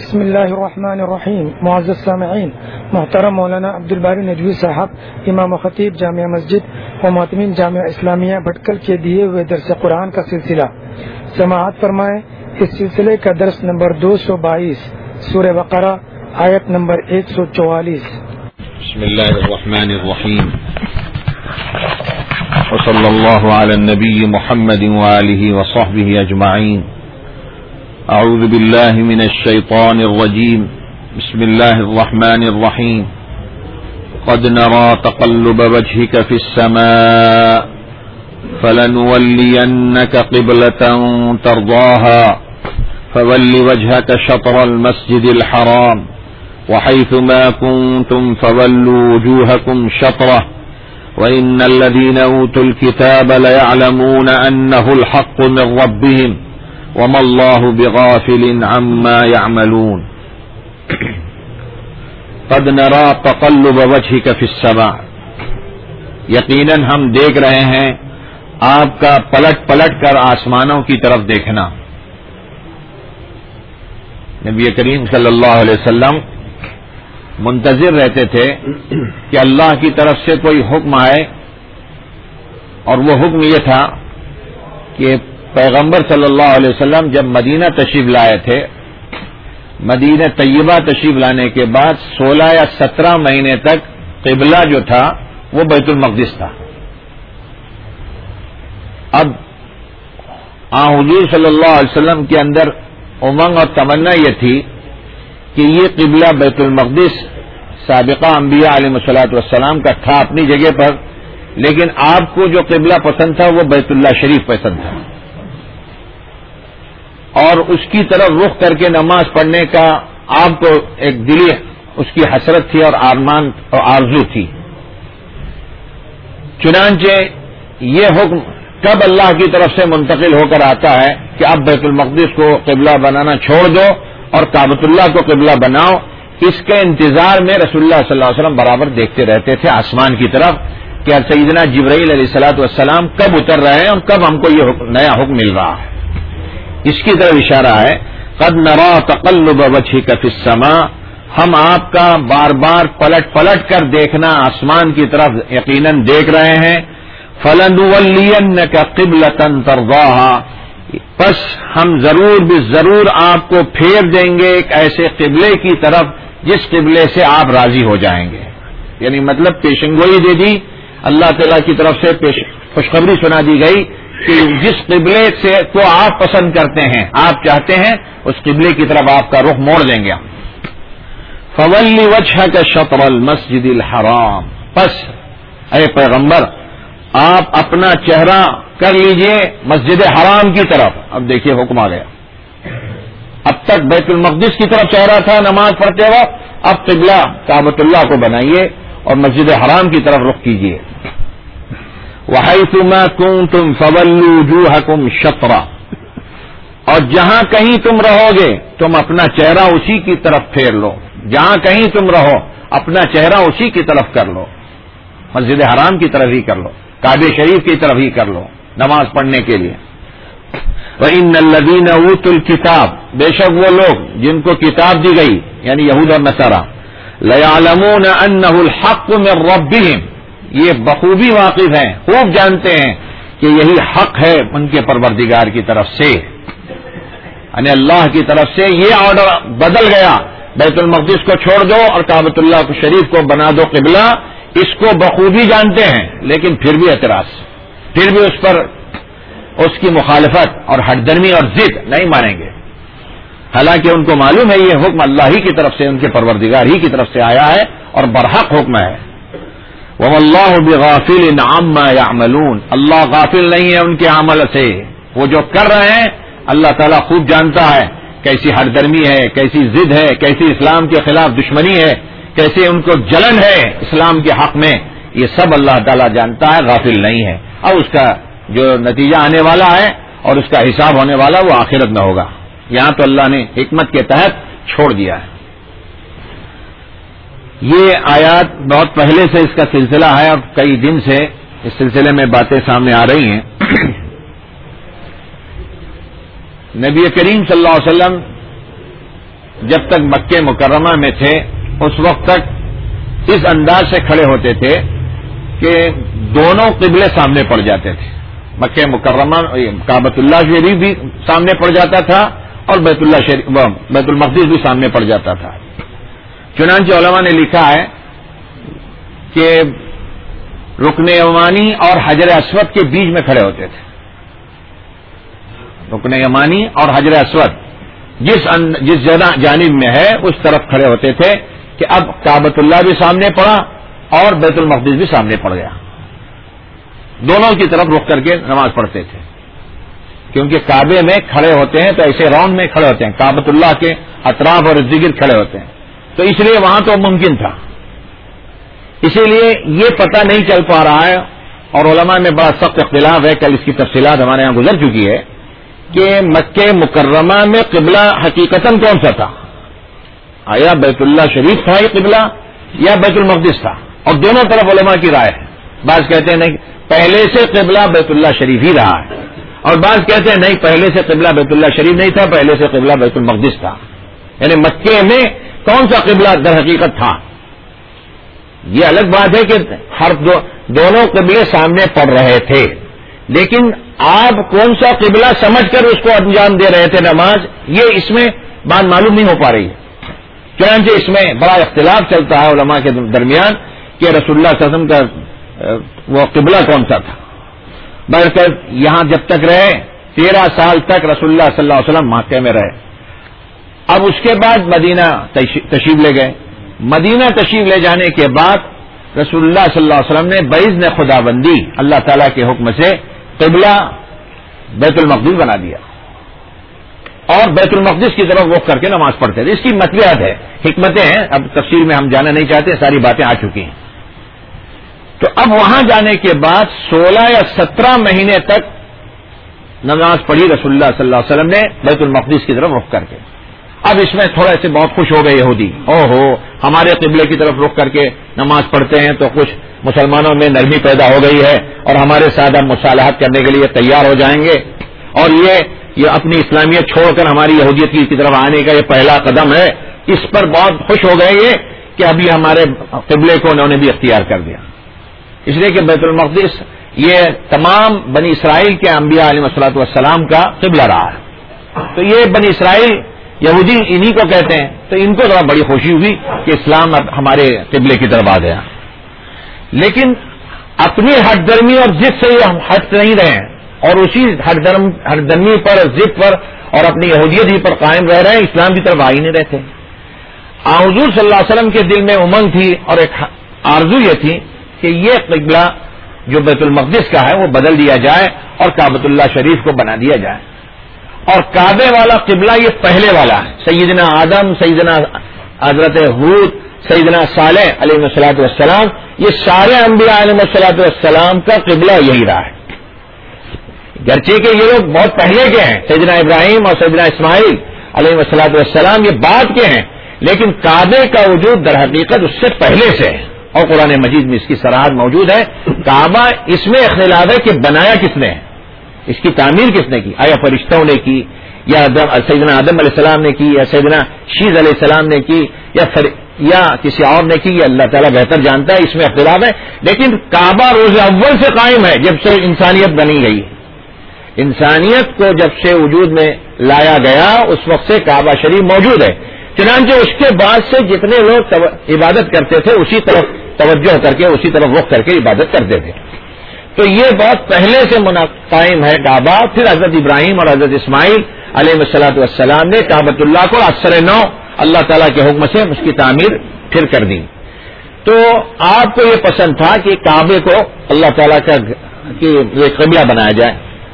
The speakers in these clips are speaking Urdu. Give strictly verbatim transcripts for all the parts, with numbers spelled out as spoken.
بسم اللہ الرحمن الرحیم. معزز سامعین، محترم مولانا عبدالباری ندوی صاحب، امام و خطیب جامعہ مسجد و معتمین جامعہ اسلامیہ بھٹکل کے دیے ہوئے درس قرآن کا سلسلہ سماعت فرمائیں. اس سلسلے کا درس نمبر دو سو بائیس، سورہ بقرہ، آیت نمبر ایک سو چوالیس. بسم اللہ الرحمن الرحیم. وصلی اللہ علی النبی محمد وآلہ وصحبہ اجمعین. اعوذ باللہ من الشیطان الرجیم. بسم اللہ الرحمن الرحیم. قد نرى تقلب وجهك في السماء فلنولينك قبلة ترضاها فول وجهك شطر المسجد الحرام وحيث ما كنتم فولوا وجوهكم شطره وإن الذين أوتوا الكتاب ليعلمون أنه الحق من ربهم وما الله بغافل عما يعملون. قد نرى تقلب وجهك في السماء. یقیناً ہم دیکھ رہے ہیں آپ کا پلٹ پلٹ کر آسمانوں کی طرف دیکھنا. نبی کریم صلی اللہ علیہ وسلم منتظر رہتے تھے کہ اللہ کی طرف سے کوئی حکم آئے، اور وہ حکم یہ تھا کہ پیغمبر صلی اللہ علیہ وسلم جب مدینہ تشریف لائے تھے، مدینہ طیبہ تشریف لانے کے بعد سولہ یا سترہ مہینے تک قبلہ جو تھا وہ بیت المقدس تھا. اب آن حضور صلی اللہ علیہ وسلم کے اندر امنگ اور تمنا یہ تھی کہ یہ قبلہ بیت المقدس سابقہ انبیاء علیہ الصلوۃ والسلام کا تھا اپنی جگہ پر، لیکن آپ کو جو قبلہ پسند تھا وہ بیت اللہ شریف پسند تھا، اور اس کی طرف رخ کر کے نماز پڑھنے کا آپ کو ایک دلی اس کی حسرت تھی اور آرمان اور آرزو تھی. چنانچہ یہ حکم کب اللہ کی طرف سے منتقل ہو کر آتا ہے کہ اب بیت المقدس کو قبلہ بنانا چھوڑ دو اور کعبۃ اللہ کو قبلہ بناؤ. اس کے انتظار میں رسول اللہ صلی اللہ علیہ وسلم برابر دیکھتے رہتے تھے آسمان کی طرف کہ سیدنا جبرائیل علیہ الصلوۃ والسلام کب اتر رہے ہیں اور کب ہم کو یہ نیا حکم مل رہا ہے. اس کی طرف اشارہ ہے. قد نرى تقلب وجهك في السماء. ہم آپ کا بار بار پلٹ پلٹ کر دیکھنا آسمان کی طرف یقیناً دیکھ رہے ہیں. فلنولینک قبلۃ ترضاها. پس ہم ضرور بھی ضرور آپ کو پھیر دیں گے ایک ایسے قبلے کی طرف جس قبلے سے آپ راضی ہو جائیں گے. یعنی مطلب پیشنگوئی دے دی اللہ تعالیٰ کی طرف سے، پیش خوشخبری سنا دی گئی کہ جس قبلے سے کو آپ پسند کرتے ہیں، آپ چاہتے ہیں، اس قبلے کی طرف آپ کا رخ موڑ دیں گے. فولی وجہک شطر المسجد الحرام. پس اے پیغمبر آپ اپنا چہرہ کر لیجئے مسجد حرام کی طرف. اب دیکھیے حکم آ گیا. اب تک بیت المقدس کی طرف چہرہ تھا نماز پڑھتے وقت، اب قبلہ کعبۃ اللہ کو بنائیے اور مسجد حرام کی طرف رخ کیجئے. وحیث ما کنتم فولوا وجوہکم شطرا. اور جہاں کہیں تم رہو گے تم اپنا چہرہ اسی کی طرف پھیر لو. جہاں کہیں تم رہو اپنا چہرہ اسی کی طرف کر لو، مسجد حرام کی طرف ہی کر لو، کعبہ شریف کی طرف ہی کر لو نماز پڑھنے کے لیے. وَإِنَّ الَّذِينَ أُوتُوا الْكِتَابَ. بے شک وہ لوگ جن کو کتاب دی گئی یعنی یہود اور نصارہ، لَيَعْلَمُونَ أَنَّهُ الْحَقُّ مِنْ رَبِّهِمْ. یہ بخوبی واقف ہیں، خوب جانتے ہیں کہ یہی حق ہے ان کے پروردگار کی طرف سے. یعنی اللہ کی طرف سے یہ آرڈر بدل گیا، بیت المقدس کو چھوڑ دو اور کعبۃ اللہ شریف کو بنا دو قبلہ. اس کو بخوبی جانتے ہیں، لیکن پھر بھی اعتراض، پھر بھی اس پر اس کی مخالفت اور ہٹ درمی اور ضد نہیں مانیں گے، حالانکہ ان کو معلوم ہے یہ حکم اللہ ہی کی طرف سے، ان کے پروردگار ہی کی طرف سے آیا ہے اور برحق حکم ہے. وَوَاللَّهُ بِغَافِلٍ عَمَّا يَعْمَلُونَ. اللہ غافل نہیں ہے ان کے عمل سے. وہ جو کر رہے ہیں اللہ تعالیٰ خوب جانتا ہے کیسی ہٹ درمی ہے، کیسی ضد ہے، کیسی اسلام کے خلاف دشمنی ہے، کیسے ان کو جلن ہے اسلام کے حق میں. یہ سب اللہ تعالیٰ جانتا ہے، غافل نہیں ہے. اور اس کا جو نتیجہ آنے والا ہے اور اس کا حساب ہونے والا وہ آخرت میں ہوگا. یہاں تو اللہ نے حکمت کے تحت چھوڑ دیا ہے. یہ آیات بہت پہلے سے اس کا سلسلہ ہے اور کئی دن سے اس سلسلے میں باتیں سامنے آ رہی ہیں. نبی کریم صلی اللہ علیہ وسلم جب تک مکہ مکرمہ میں تھے اس وقت تک اس انداز سے کھڑے ہوتے تھے کہ دونوں قبلے سامنے پڑ جاتے تھے. مکہ مکرمہ کعبۃ اللہ شریف بھی سامنے پڑ جاتا تھا اور بیت اللہ شریف بیت المقدس بھی سامنے پڑ جاتا تھا. چنانچہ علماء نے لکھا ہے کہ رکن یمانی اور حجر اسود کے بیچ میں کھڑے ہوتے تھے. رکن یمانی اور حجر اسود جس جس جانب میں ہے اس طرف کھڑے ہوتے تھے کہ اب کعبۃ اللہ بھی سامنے پڑا اور بیت المقدس بھی سامنے پڑ گیا. دونوں کی طرف رخ کر کے نماز پڑھتے تھے کیونکہ کعبے میں کھڑے ہوتے ہیں تو ایسے راؤنڈ میں کھڑے ہوتے ہیں, کعبۃ اللہ کے اطراف اور ذکر کھڑے ہوتے ہیں, تو اس لیے وہاں تو ممکن تھا. اسی لیے یہ پتہ نہیں چل پا رہا ہے اور علماء میں بڑا سخت اختلاف ہے, کل اس کی تفصیلات ہمارے یہاں گزر چکی ہے کہ مکہ مکرمہ میں قبلہ حقیقتاً کون سا تھا, آیا بیت اللہ شریف تھا یہ قبلہ یا بیت المقدس تھا؟ اور دونوں طرف علماء کی رائے ہے. بعض کہتے ہیں نہیں پہلے سے قبلہ بیت اللہ شریف ہی رہا ہے, اور بعض کہتے ہیں نہیں پہلے سے قبلہ بیت اللہ شریف نہیں تھا, پہلے سے قبلہ بیت المقدس تھا. یعنی مکے میں کون سا قبلہ در حقیقت تھا؟ یہ الگ بات ہے کہ ہر دو دونوں قبلے سامنے پڑ رہے تھے, لیکن آپ کون سا قبلہ سمجھ کر اس کو انجام دے رہے تھے نماز, یہ اس میں بات معلوم نہیں ہو پا رہی ہے. چنانچہ اس میں بڑا اختلاف چلتا ہے علماء کے درمیان کہ رسول اللہ صلی اللہ علیہ وسلم کا وہ قبلہ کون سا تھا. بلکہ یہاں جب تک رہے تیرہ سال تک رسول اللہ صلی اللہ علیہ وسلم مکہ میں رہے. اب اس کے بعد مدینہ تشریف لے گئے. مدینہ تشریف لے جانے کے بعد رسول اللہ صلی اللہ علیہ وسلم نے باذن خدا بندی اللہ تعالیٰ کے حکم سے قبلہ بیت المقدس بنا دیا اور بیت المقدس کی طرف رخ کر کے نماز پڑھتے تھے. اس کی مطلب ہے, حکمتیں ہیں, اب تفصیل میں ہم جانا نہیں چاہتے, ساری باتیں آ چکی ہیں. تو اب وہاں جانے کے بعد سولہ یا سترہ مہینے تک نماز پڑھی رسول اللہ صلی اللہ علیہ وسلم نے بیت المقدس کی طرف رخ کر کے. اب اس میں تھوڑا سے بہت خوش ہو گئے یہودی, او ہو ہمارے قبلے کی طرف رخ کر کے نماز پڑھتے ہیں تو کچھ مسلمانوں میں نرمی پیدا ہو گئی ہے اور ہمارے ساتھ اب مصالحت کرنے کے لیے تیار ہو جائیں گے, اور یہ یہ اپنی اسلامیت چھوڑ کر ہماری یہودیت کی طرف آنے کا یہ پہلا قدم ہے. اس پر بہت خوش ہو گئے یہ کہ ابھی ہمارے قبلے کو انہوں نے بھی اختیار کر دیا. اس لیے کہ بیت المقدس یہ تمام بنی اسرائیل کے انبیاء علیہ الصلوۃ والسلام کا قبلہ رہا ہے. تو یہ بنی اسرائیل یہودی انہی کو کہتے ہیں, تو ان کو ذرا بڑی خوشی ہوئی کہ اسلام اب ہمارے قبلے کی طرف آ گیا. لیکن اپنی ہٹ درمی اور ضد سے یہ ہٹ نہیں رہے ہیں اور اسی ہٹ درم ہٹ درمی پر ضد پر اور اپنی یہودیت ہی پر قائم رہ رہے ہیں, اسلام کی طرف آ ہی نہیں رہتے. حضور صلی اللہ علیہ وسلم کے دل میں امنگ تھی اور ایک آرزو یہ تھی کہ یہ قبلہ جو بیت المقدس کا ہے وہ بدل دیا جائے اور کعبۃ اللہ شریف کو بنا دیا جائے. اور کعبے والا قبلہ یہ پہلے والا ہے. سیدنا آدم, سیدنا حضرت ہود, سیدنا صالح علیہ الصلوۃ والسلام, یہ سارے انبیاء علیہ الصلوۃ والسلام کا قبلہ یہی رہا ہے. گرچہ کہ یہ لوگ بہت پہلے کے ہیں, سیدنا ابراہیم اور سیدنا اسماعیل علیہ الصلوۃ والسلام یہ بعد کے ہیں, لیکن کعبے کا وجود در حقیقت اس سے پہلے سے ہے اور قرآن مجید میں اس کی صراحت موجود ہے. کعبہ اس میں اختلاف ہے کہ بنایا کس نے, اس کی تعمیر کس نے کی, آیا فرشتوں نے کی یا سیدنا آدم علیہ السلام نے کی یا سیدنا شیز علیہ السلام نے کی یا فر... یا کسی اور نے کی, یا اللہ تعالیٰ بہتر جانتا ہے, اس میں اختلاف ہے. لیکن کعبہ روز اول سے قائم ہے جب سے انسانیت بنی گئی. انسانیت کو جب سے وجود میں لایا گیا اس وقت سے کعبہ شریف موجود ہے. چنانچہ اس کے بعد سے جتنے لوگ عبادت کرتے تھے اسی طرف توجہ کر کے اسی طرف رخ کر کے عبادت کرتے تھے. تو یہ بہت پہلے سے قائم ہے کعبہ. پھر حضرت ابراہیم اور حضرت اسماعیل علیہ الصلوۃ والسلام نے کعبۃ اللہ کو اثر نو اللہ تعالیٰ کے حکم سے اس کی تعمیر پھر کر دی. تو آپ کو یہ پسند تھا کہ کعبے کو اللہ تعالیٰ کا یہ قبلہ بنایا جائے.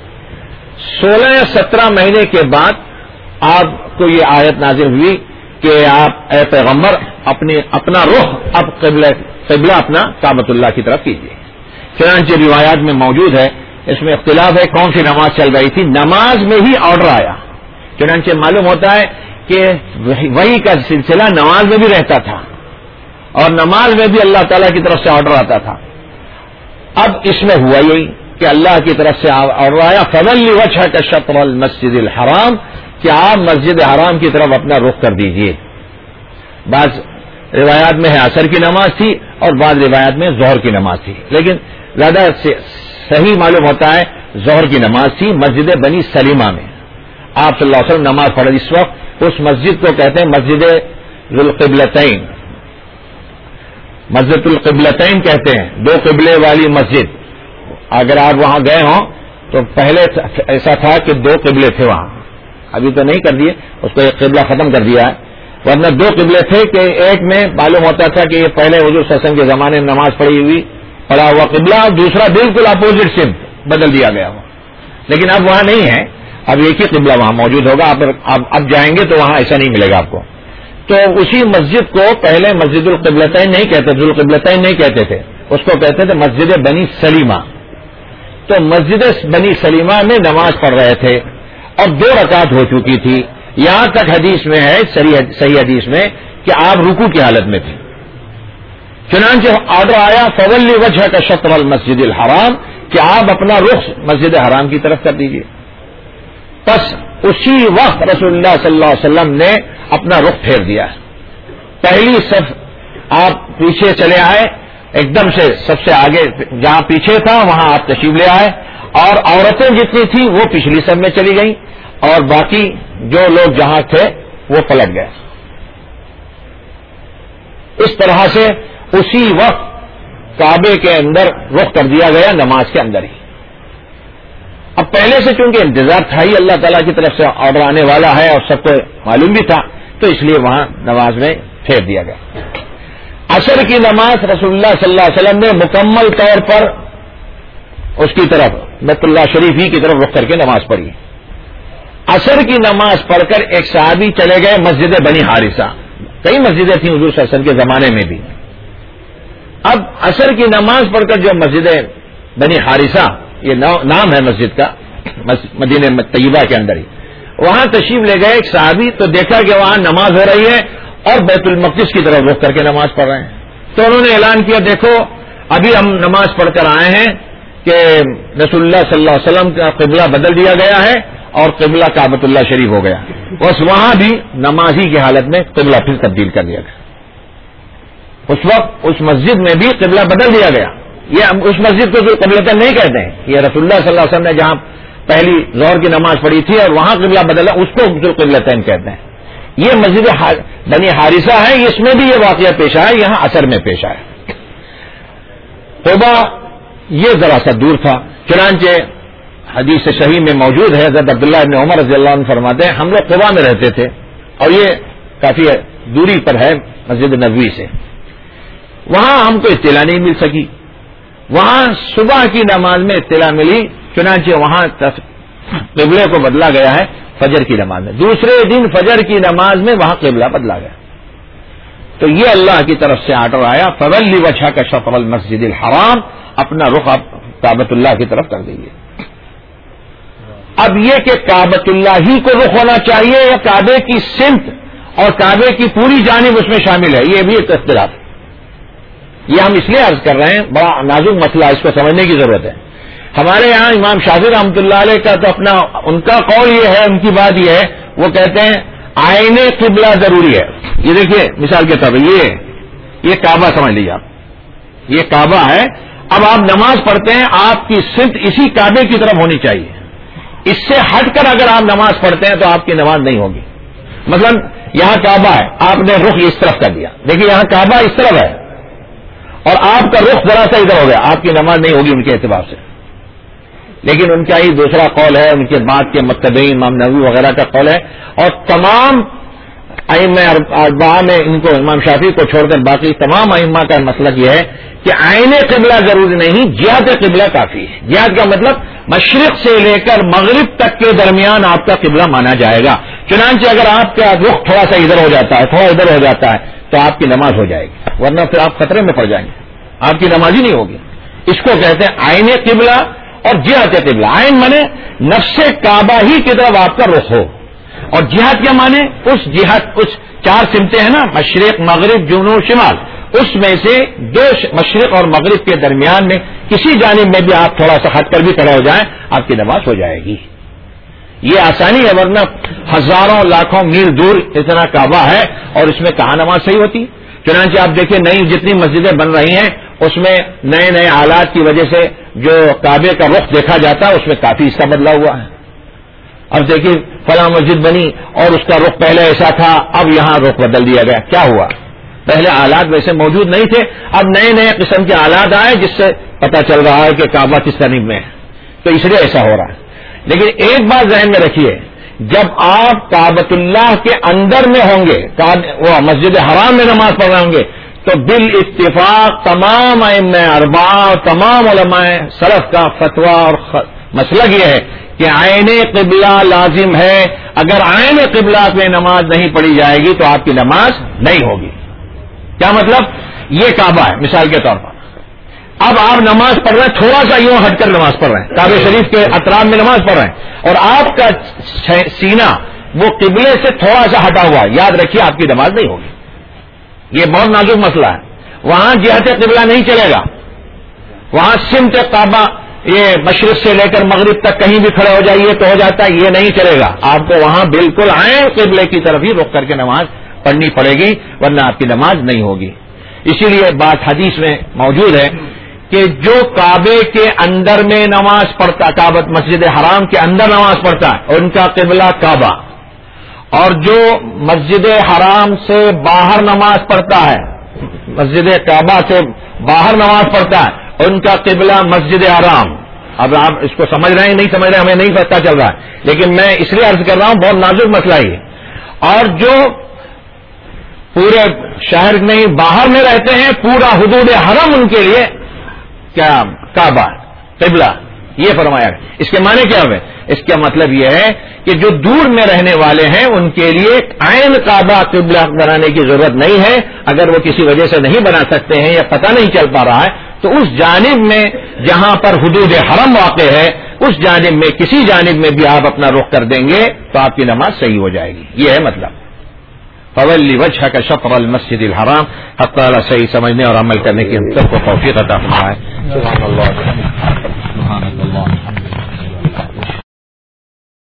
سولہ یا سترہ مہینے کے بعد آپ کو یہ آیت نازل ہوئی کہ آپ اے پیغمبر اپنے اپنا رخ اب قبلہ قبلہ اپنا کعبۃ اللہ کی طرف کیجیے. چنانچہ روایات میں موجود ہے, اس میں اختلاف ہے کون سی نماز چل رہی تھی. نماز میں ہی آرڈر آیا. چنانچہ معلوم ہوتا ہے کہ وحی کا سلسلہ نماز میں بھی رہتا تھا اور نماز میں بھی اللہ تعالیٰ کی طرف سے آرڈر آتا تھا. اب اس میں ہوا یہی کہ اللہ کی طرف سے آرڈر آیا, فَوَلِّ وَجْهَكَ شَطْرَ الْمَسْجِدِ الْحَرَامِ, کہ آپ مسجد حرام کی طرف اپنا رخ کر دیجئے. بعض روایات میں ہے عصر کی نماز تھی اور بعض روایات میں ظہر کی نماز تھی، لیکن زیادہ صحیح معلوم ہوتا ہے ظہر کی نماز تھی مسجد بنی سلیمہ میں. آپ صلی اللہ علیہ وسلم نماز پڑھ. اس وقت اس مسجد کو کہتے ہیں مسجد ذوالقبلتین، مسجد القبلتین کہتے ہیں، دو قبلے والی مسجد. اگر آپ وہاں گئے ہوں تو پہلے ایسا تھا کہ دو قبلے تھے وہاں، ابھی تو نہیں کر دیے، اس کو ایک قبلہ ختم کر دیا ہے، ورنہ دو قبلے تھے کہ ایک میں معلوم ہوتا تھا کہ یہ پہلے حضور صلی اللہ علیہ وسلم کے زمانے میں نماز پڑھی ہوئی پڑا ہوا قبلہ، اور دوسرا بالکل اپوزٹ سمت بدل دیا گیا ہوا. لیکن اب وہاں نہیں ہے، اب ایک ہی قبلہ وہاں موجود ہوگا. آپ اب جائیں گے تو وہاں ایسا نہیں ملے گا آپ کو. تو اسی مسجد کو پہلے مسجد القبلتین نہیں کہتے، ذوالقبلتین نہیں کہتے تھے، اس کو کہتے تھے مسجد بنی سلیمہ. تو مسجد بنی سلیمہ میں نماز پڑھ رہے تھے اور دو رکعت ہو چکی تھی. یہاں تک حدیث میں ہے، صحیح حدیث میں، کہ آپ رکوع کی حالت میں تھے. چنانچہ آرڈر آیا فولی وجہ کا شطر المسجد الحرام، کہ آپ اپنا رخ مسجد حرام کی طرف کر دیجیے. بس اسی وقت رسول اللہ صلی اللہ علیہ وسلم نے اپنا رخ پھیر دیا. پہلی صف آپ پیچھے چلے آئے، ایک دم سے سب سے آگے جہاں پیچھے تھا وہاں آپ تشریف لے آئے، اور عورتیں جتنی تھیں وہ پچھلی صف میں چلی گئیں اور باقی جو لوگ جہاں تھے وہ پلٹ گئے. اس طرح سے اسی وقت کعبے کے اندر رخ کر دیا گیا نماز کے اندر ہی. اب پہلے سے چونکہ انتظار تھا ہی، اللہ تعالیٰ کی طرف سے آرڈر آنے والا ہے اور سب کو معلوم بھی تھا، تو اس لیے وہاں نماز میں پھیر دیا گیا. عصر کی نماز رسول اللہ صلی اللہ علیہ وسلم نے مکمل طور پر اس کی طرف بیت اللہ شریف ہی کی طرف رخ کر کے نماز پڑھی. عصر کی نماز پڑھ کر ایک صحابی چلے گئے مسجد بنی حارثہ. کئی مسجدیں تھیں حضور صلی اللہ علیہ وسلم کے زمانے میں بھی. اب عصر کی نماز پڑھ کر جو مسجد بنی حارثہ، یہ نام ہے مسجد کا، مدینہ طیبہ کے اندر ہی، وہاں تشریف لے گئے ایک صحابی. تو دیکھا کہ وہاں نماز ہو رہی ہے اور بیت المقدس کی طرف رخ کر کے نماز پڑھ رہے ہیں. تو انہوں نے اعلان کیا، دیکھو ابھی ہم نماز پڑھ کر آئے ہیں کہ رسول اللہ صلی اللہ علیہ وسلم کا قبلہ بدل دیا گیا ہے اور قبلہ کعبۃ اللہ شریف ہو گیا. بس وہاں بھی نمازی کی حالت میں قبلہ پھر تبدیل کر دیا گیا. اس وقت اس مسجد میں بھی قبلہ بدل دیا گیا. یہ اس مسجد کو جو قبلتین نہیں کہتے ہیں، یہ رسول اللہ صلی اللہ علیہ وسلم نے جہاں پہلی ظہر کی نماز پڑھی تھی اور وہاں قبلہ بدلا، اس کو جو قبلتین کہتے ہیں. یہ مسجد بنی حارثہ ہے، اس میں بھی یہ واقعہ پیش آیا، یہاں عصر میں پیش آیا. قبا یہ ذرا سا دور تھا. چنانچہ حدیث صحیح میں موجود ہے، حضرت عبداللہ ابن عمر رضی اللہ عنہ فرماتے ہیں ہم لوگ قبا میں رہتے تھے اور یہ کافی دوری پر ہے مسجد نبوی سے. وہاں ہم کو اطلاع نہیں مل سکی. وہاں صبح کی نماز میں اطلاع ملی، چنانچہ وہاں قبلے کو بدلا گیا ہے فجر کی نماز میں. دوسرے دن فجر کی نماز میں وہاں قبلہ بدلا گیا. تو یہ اللہ کی طرف سے آرڈر آیا فولی وجہ کا شطر المسجد الحرام، اپنا رخ آپ کعبۃ اللہ کی طرف کر دیجیے. اب یہ کہ کعبۃ اللہ ہی کو رخ ہونا چاہیے یا کعبے کی سمت اور کعبے کی پوری جانب اس میں شامل ہے، یہ بھی ایک اختلاف ہے. یہ ہم اس لیے عرض کر رہے ہیں، بڑا نازک مسئلہ، اس کو سمجھنے کی ضرورت ہے. ہمارے یہاں امام شافعی رحمۃ اللہ علیہ کا تو اپنا ان کا قول یہ ہے، ان کی بات یہ ہے، وہ کہتے ہیں آئین قبلہ ضروری ہے. یہ دیکھیے مثال کے طور پر یہ یہ کعبہ سمجھ لیجیے آپ، یہ کعبہ ہے. اب آپ نماز پڑھتے ہیں، آپ کی سمت اسی کعبے کی طرف ہونی چاہیے. اس سے ہٹ کر اگر آپ نماز پڑھتے ہیں تو آپ کی نماز نہیں ہوگی. مثلا یہاں کعبہ ہے، آپ نے رخ اس طرف کر دیا، دیکھیے یہاں کعبہ اس طرف ہے اور آپ کا رخ ذرا سا ادھر ہو گیا، آپ کی نماز نہیں ہوگی ان کے اعتبار سے. لیکن ان کا ہی دوسرا قول ہے، ان کے بعد کے متبعین امام نووی وغیرہ کا قول ہے، اور تمام ائمہ اربعہ میں ان کو امام شافعی کو چھوڑ کر باقی تمام ائمہ کا مسلک یہ ہے کہ عین قبلہ ضروری نہیں، جہت قبلہ کافی ہے. جہت کا مطلب مشرق سے لے کر مغرب تک کے درمیان آپ کا قبلہ مانا جائے گا. چنانچہ اگر آپ کا رخ تھوڑا سا ادھر ہو جاتا ہے، تھوڑا ادھر ہو جاتا ہے تو آپ کی نماز ہو جائے گی، ورنہ پھر آپ خطرے میں پڑ جائیں گے، آپ کی نماز ہی نہیں ہوگی. اس کو کہتے ہیں عین قبلہ اور جہت قبلہ. عین مانے نفس کعبہ ہی کی طرف آپ کا رخ ہو، اور جہت کیا مانے اس جہت، اس چار سمتیں ہیں نا، مشرق مغرب جنوب شمال، اس میں سے دو مشرق اور مغرب کے درمیان میں کسی جانب میں بھی آپ تھوڑا سا ہٹ کر بھی کھڑے ہو جائیں، آپ کی نماز ہو جائے گی. یہ آسانی ہے، ورنہ ہزاروں لاکھوں میل دور اتنا کعبہ ہے اور اس میں کہاں نماز صحیح ہوتی؟ چنانچہ آپ دیکھیں نئی جتنی مسجدیں بن رہی ہیں اس میں نئے نئے آلات کی وجہ سے جو کعبے کا رخ دیکھا جاتا ہے اس میں کافی حصہ بدلا ہوا ہے. اب دیکھیے فلاں مسجد بنی اور اس کا رخ پہلے ایسا تھا، اب یہاں رخ بدل دیا گیا. کیا ہوا؟ پہلے آلات ویسے موجود نہیں تھے، اب نئے نئے قسم کے آلات آئے جس سے پتہ چل رہا ہے کہ کعبہ کس طرف میں ہے، تو اس لیے ایسا ہو رہا ہے. لیکن ایک بات ذہن میں رکھیے، جب آپ کعبۃ اللہ کے اندر میں ہوں گے، وہ مسجد حرام میں نماز پڑھ رہے ہوں گے، تو بالاتفاق تمام ائمہ اربعہ تمام علماء سلف کا فتویٰ اور مسلک یہ ہے کہ عین قبلہ لازم ہے. اگر عین قبلہ میں نماز نہیں پڑھی جائے گی تو آپ کی نماز نہیں ہوگی. کیا مطلب؟ یہ کعبہ ہے مثال کے طور پر، اب آپ نماز پڑھ رہے ہیں، تھوڑا سا یوں ہٹ کر نماز پڑھ رہے ہیں، کعبہ شریف کے اطراف میں نماز پڑھ رہے ہیں، اور آپ کا سینہ وہ قبلے سے تھوڑا سا ہٹا ہوا ہے، یاد رکھیے آپ کی نماز نہیں ہوگی. یہ بہت نازک مسئلہ ہے. وہاں جہت قبلہ نہیں چلے گا، وہاں سمت کعبہ یہ مشرق سے لے کر مغرب تک کہیں بھی کھڑے ہو جائیے تو ہو جاتا ہے، یہ نہیں چلے گا. آپ کو وہاں بالکل عین قبلے کی طرف ہی رخ کر کے نماز پڑھنی پڑے گی، ورنہ آپ کی نماز نہیں ہوگی. اسی لیے بات حدیث میں موجود ہے کہ جو کعبے کے اندر میں نماز پڑھتا، کعبہ مسجد حرام کے اندر نماز پڑھتا ہے ان کا قبلہ کعبہ، اور جو مسجد حرام سے باہر نماز پڑھتا ہے، مسجد کعبہ سے باہر نماز پڑھتا ہے، ان کا قبلہ مسجد حرام. اب آپ اس کو سمجھ رہے ہیں نہیں سمجھ رہے ہیں ہمیں نہیں پتہ چل رہا ہے، لیکن میں اس لیے عرض کر رہا ہوں بہت نازک مسئلہ یہ. اور جو پورے شہر میں باہر میں رہتے ہیں، پورا حدود حرم ان کے لیے کیا کعبہ قبلہ، یہ فرمایا ہے. اس کے معنی کیا ہوئے؟ اس کا مطلب یہ ہے کہ جو دور میں رہنے والے ہیں ان کے لیے عین کعبہ قبلہ بنانے کی ضرورت نہیں ہے. اگر وہ کسی وجہ سے نہیں بنا سکتے ہیں یا پتہ نہیں چل پا رہا ہے تو اس جانب میں جہاں پر حدود حرم واقع ہے اس جانب میں کسی جانب میں بھی آپ اپنا رخ کر دیں گے تو آپ کی نماز صحیح ہو جائے گی. یہ ہے مطلب. فولی وجہ کا شطر المسجد الحرام. حق تعالی صحیح سمجھنے اور عمل کرنے کی ہم سب کو توفیق عطا فرمائے. سبحان اللہ.